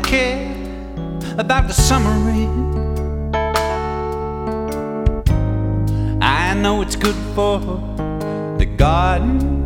care about the summer rain. I know it's good for the garden